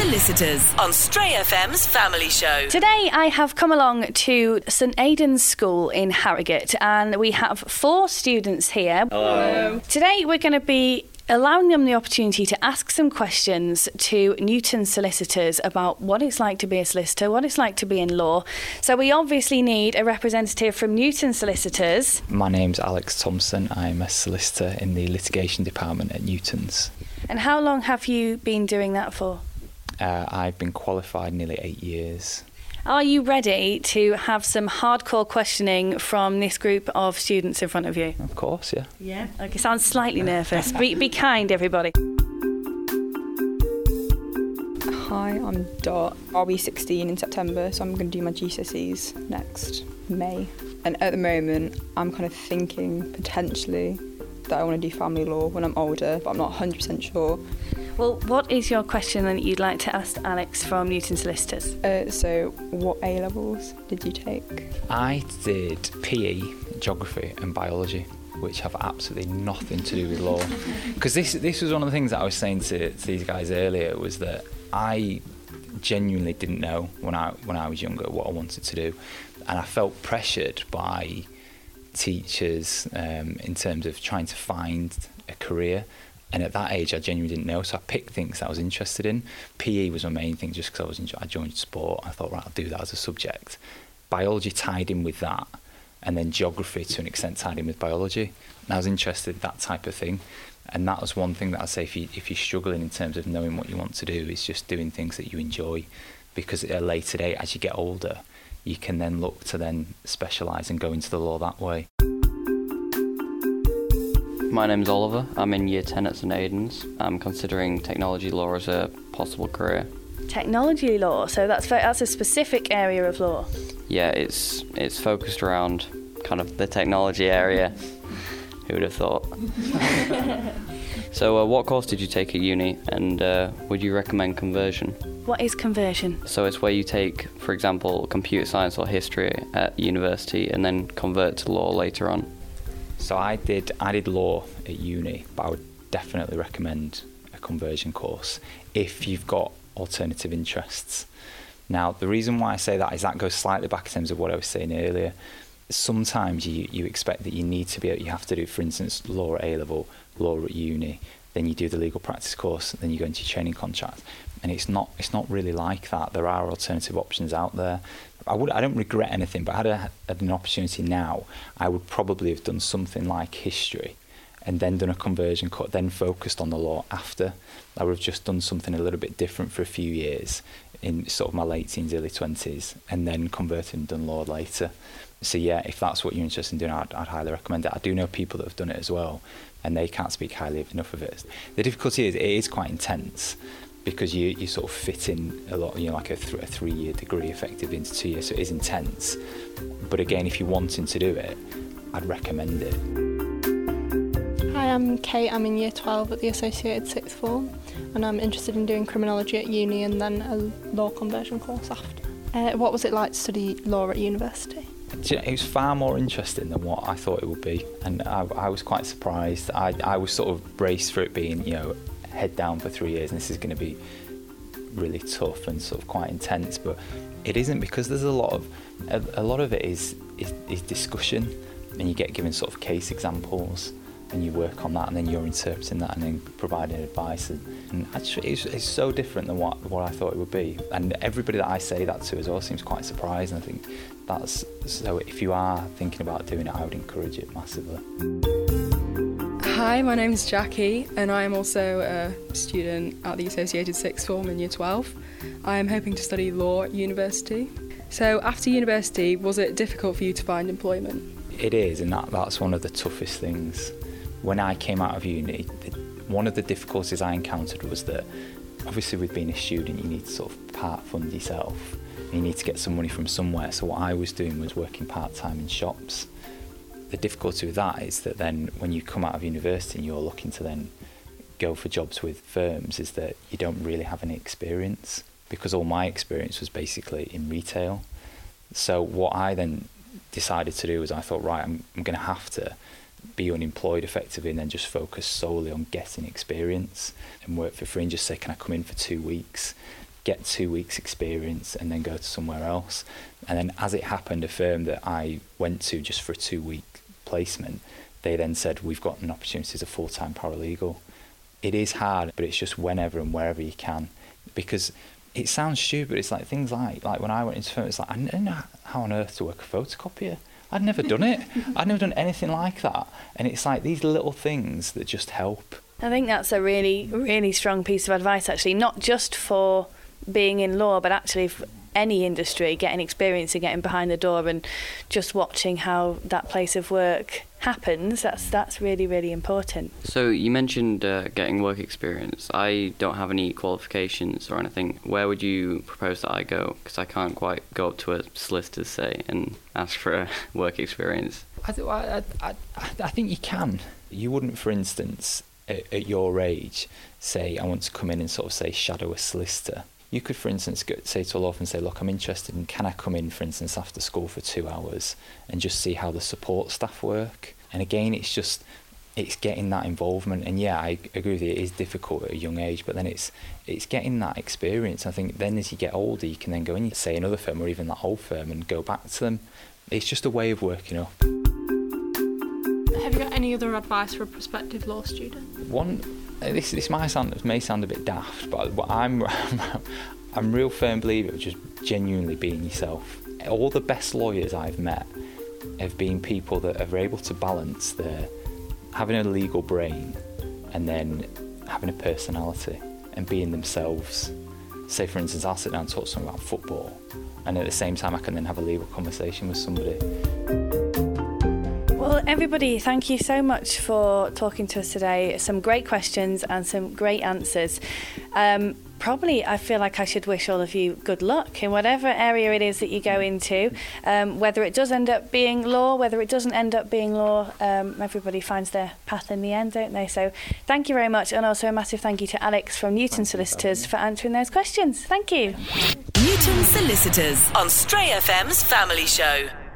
Solicitors on Stray FM's Family Show. Today I have come along to St Aidan's School in Harrogate and we have 4 students here. Hello. Today we're going to be allowing them the opportunity to ask some questions to Newton solicitors about what it's like to be a solicitor, what it's like to be in law. So we obviously need a representative from Newton solicitors. My name's Alex Thompson. I'm a solicitor in the litigation department at Newton's. And how long have you been doing that for? I've been qualified nearly 8 years. Are you ready to have some hardcore questioning from this group of students in front of you? Of course, yeah. Yeah. Okay, sounds slightly nervous. Be kind, everybody. Hi, I'm Dot. I'll be 16 in September, so I'm going to do my GCSEs next May. And at the moment, I'm kind of thinking potentially that I want to do family law when I'm older, but I'm not 100% sure. Well, what is your question that you'd like to ask Alex from Newton Solicitors? So what A-levels did you take? I did PE, geography and biology, which have absolutely nothing to do with law. Because this was one of the things that I was saying to these guys earlier, was that I genuinely didn't know when I was younger what I wanted to do. And I felt pressured by teachers in terms of trying to find a career. And at that age, I genuinely didn't know, so I picked things that I was interested in. PE was my main thing, just because I joined sport. I thought, right, I'll do that as a subject. Biology tied in with that, and then geography to an extent tied in with biology. And I was interested in that type of thing. And that was one thing that I'd say if you're struggling in terms of knowing what you want to do, is just doing things that you enjoy. Because at a later date, as you get older, you can then look to then specialise and go into the law that way. My name's Oliver. I'm in Year 10 at St Aidan's. I'm considering technology law as a possible career. Technology law, so that's a specific area of law. Yeah, it's focused around kind of the technology area. Who would have thought? So what course did you take at uni, and would you recommend conversion? What is conversion? So it's where you take, for example, computer science or history at university and then convert to law later on. So I did law at uni, but I would definitely recommend a conversion course if you've got alternative interests. Now, the reason why I say that is that goes slightly back in terms of what I was saying earlier. Sometimes you expect that you have to do, for instance, law at A-level, law at uni, then you do the legal practice course, then you go into your training contract. And it's not really like that. There are alternative options out there. I don't regret anything, but had an opportunity now, I would probably have done something like history and then done a conversion course, then focused on the law after. I would have just done something a little bit different for a few years in sort of my late teens, early 20s, and then converted and done law later. So yeah, if that's what you're interested in doing, I'd highly recommend it. I do know people that have done it as well, and they can't speak highly enough of it. The difficulty is it is quite intense, because you sort of fit in a lot, like a 3-year degree effectively into 2 years, so it is intense. But again, if you're wanting to do it, I'd recommend it. Hi, I'm Kate. I'm in Year 12 at the Associated Sixth Form, and I'm interested in doing criminology at uni and then a law conversion course after. What was it like to study law at university? It was far more interesting than what I thought it would be, and I was quite surprised. I was sort of braced for it being, head down for 3 years and this is going to be really tough and sort of quite intense, but it isn't, because there's a lot of it is discussion, and you get given sort of case examples and you work on that, and then you're interpreting that and then providing advice, and actually it's so different than what I thought it would be. And everybody that I say that to as well seems quite surprised, and I think that's, so if you are thinking about doing it, I would encourage it massively. Hi, my name's Jackie, and I am also a student at the Associated Sixth Form in Year 12. I am hoping to study law at university. So after university, was it difficult for you to find employment? It is, and that's one of the toughest things. When I came out of uni, one of the difficulties I encountered was that, obviously with being a student, you need to sort of part fund yourself. You need to get some money from somewhere. So what I was doing was working part-time in shops. The difficulty with that is that then when you come out of university and you're looking to then go for jobs with firms, is that you don't really have any experience, because all my experience was basically in retail. So what I then decided to do was, I thought, right, I'm going to have to be unemployed effectively and then just focus solely on getting experience and work for free and just say, can I come in for 2 weeks, get 2 weeks experience and then go to somewhere else. And then as it happened, a firm that I went to just for a 2-week placement, they then said, we've got an opportunity as a full-time paralegal. It is hard, but it's just whenever and wherever you can. Because it sounds stupid, it's like things like when I went into firm, it's like, I didn't know how on earth to work a photocopier. I'd never done it. I'd never done anything like that. And it's like these little things that just help. I think that's a really, really strong piece of advice, actually, not just for being in law, but actually for any industry, getting experience and getting behind the door and just watching how that place of work happens. That's really, really important. So you mentioned getting work experience. I don't have any qualifications or anything. Where would you propose that I go? Because I can't quite go up to a solicitor, say, and ask for a work experience. I think you can. You wouldn't, for instance, at your age, say, I want to come in and sort of say shadow a solicitor. You could, for instance, say to a law firm and say, look, I'm interested in, can I come in, for instance, after school for 2 hours and just see how the support staff work? And again, it's getting that involvement. And yeah, I agree with you, it is difficult at a young age, but then it's getting that experience. I think then as you get older, you can then go and say another firm or even that old firm and go back to them. It's just a way of working up. Have you got any other advice for a prospective law student? This may sound a bit daft, but I'm a real firm believer of just genuinely being yourself. All the best lawyers I've met have been people that are able to balance their having a legal brain and then having a personality and being themselves. Say, for instance, I'll sit down and talk to someone about football, and at the same time I can then have a legal conversation with somebody. Well, everybody, thank you so much for talking to us today. Some great questions and some great answers. Probably, I feel like I should wish all of you good luck in whatever area it is that you go into. Whether it does end up being law, whether it doesn't end up being law, everybody finds their path in the end, don't they? So thank you very much. And also a massive thank you to Alex from Newton Solicitors for answering those questions. Thank you. Newton Solicitors on Stray FM's Family Show.